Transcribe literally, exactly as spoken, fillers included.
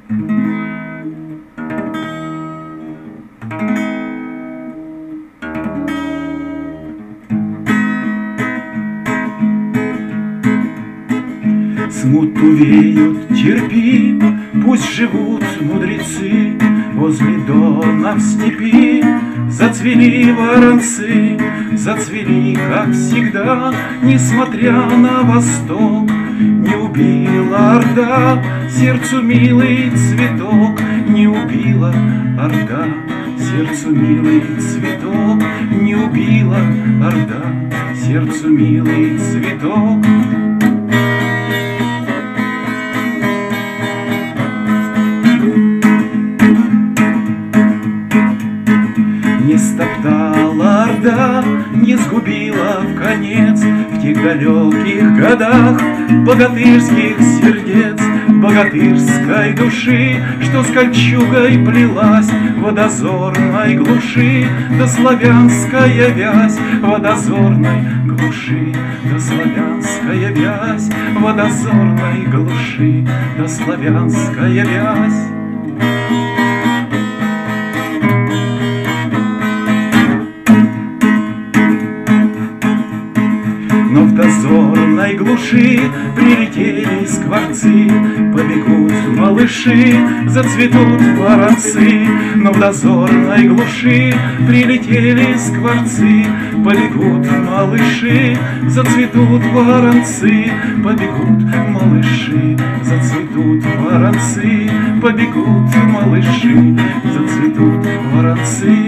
Смуту веют, терпи, пусть живут мудрецы. Возле дона в степи зацвели воронцы, зацвели, как всегда, несмотря на восток. Не убила орда сердцу милый цветок, не убила орда сердцу милый цветок, не убила орда сердцу милый цветок. Не стоптала орда, не сгубила вконец в тех далеких годах богатырских сердец, богатырской души, что с кольчугой плелась в дозорной глуши, да славянская вязь в дозорной глуши, да славянская вязь в дозорной глуши, да славянская вязь. Но в дозорной глуши прилетели скворцы, побегут малыши, зацветут воронцы. Но в дозорной глуши прилетели скворцы, побегут малыши, зацветут воронцы. Побегут малыши, зацветут воронцы, побегут малыши, зацветут воронцы.